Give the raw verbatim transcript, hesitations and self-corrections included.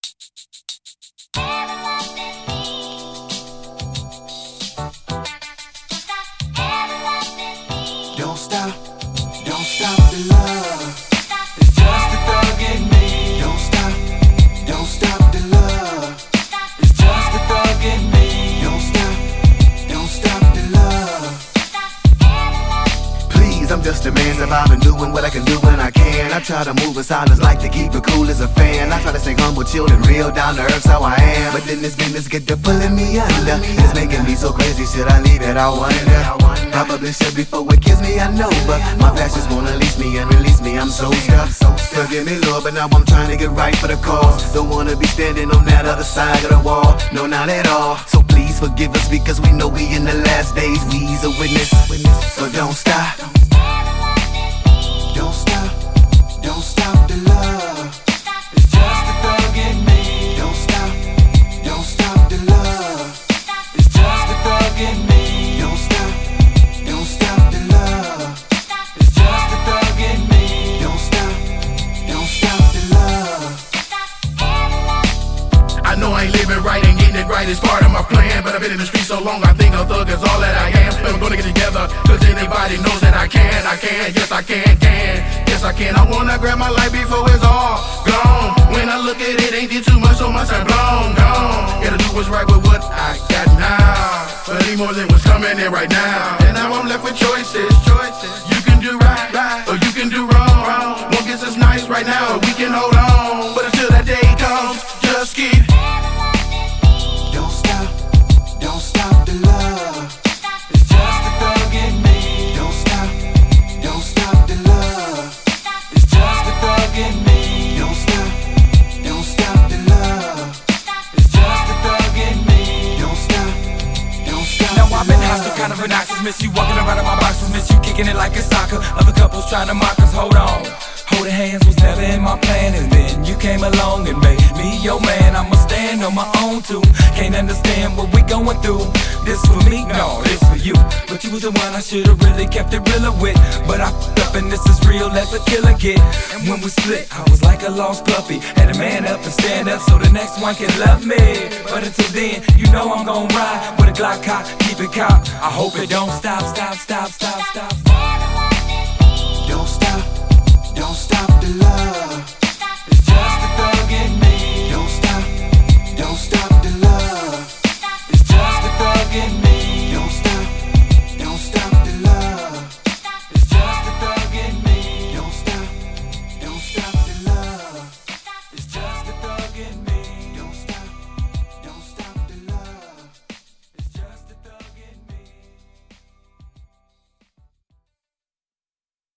Don't stop, don't stop the love. It's just a thug in me. Don't stop, don't stop the love. It's just a thug in me. Don't stop, don't stop the love. Please, I'm just a man surviving, doing what I can do when I can. I try to move in silence, like to keep it cool as a fan. I try to stay humble, chill, and real, down to earth, how I am. But then this business get to pulling me under. It's making me so crazy, should I leave it? I wonder. Probably should before it kills me, I know. But my passions won't unleash me and release me, I'm so stuck. Forgive me, Lord, but now I'm trying to get right for the cause. Don't wanna be standing on that other side of the wall, no, not at all. So please forgive us, because we know we in the last days. We's a witness, so don't stop. Don't stop, don't stop the love. It's just a thug in me. Don't stop, don't stop the love. It's just a thug in me. Don't stop, don't stop the love. It's just a thug in me. Don't stop, don't stop the love. I know I ain't living right and getting it right is part of my plan, but I've been in the street so long I think a thug is all that I am. But we're gonna get together, cause anybody knows that I can, I can, yes I can, can, yes I can. I wanna grab my life before it's all gone. When I look at it, ain't did too much, so much I'm blown, gone. Gotta do what's right with what I got now, but any more than what's coming in right now. And now I'm left with choices, choices. You can do right, right, or you can do wrong, wrong. One gets us nice right now, or we can hold on. But until that day comes, just keep. Don't stop, don't stop the love. It's just a thug in me. Don't stop, don't stop the love. It's just a thug in me. Don't stop, don't stop the love. It's just a thug in me. Don't stop, don't stop Now the I've been love. hostile, kind of obnoxious. Miss you walking around in my boxes. Miss you kicking it like a soccer. Other couples trying to mock us, hold on. Holding hands was never in my plan, and then you came along and made me your man. I'ma stand on my own too. Can't understand what we going through. This for me? No, this for you. But you was the one I should've really kept it realer with. But I f***ed up and this is real as a killer get. And when we split, I was like a lost puppy. Had to man up and stand up so the next one can love me. But until then, you know I'm gon' ride with a Glock cock, keep it cocked. I hope it don't stop, stop, stop, stop, stop. Don't stop, don't stop the love.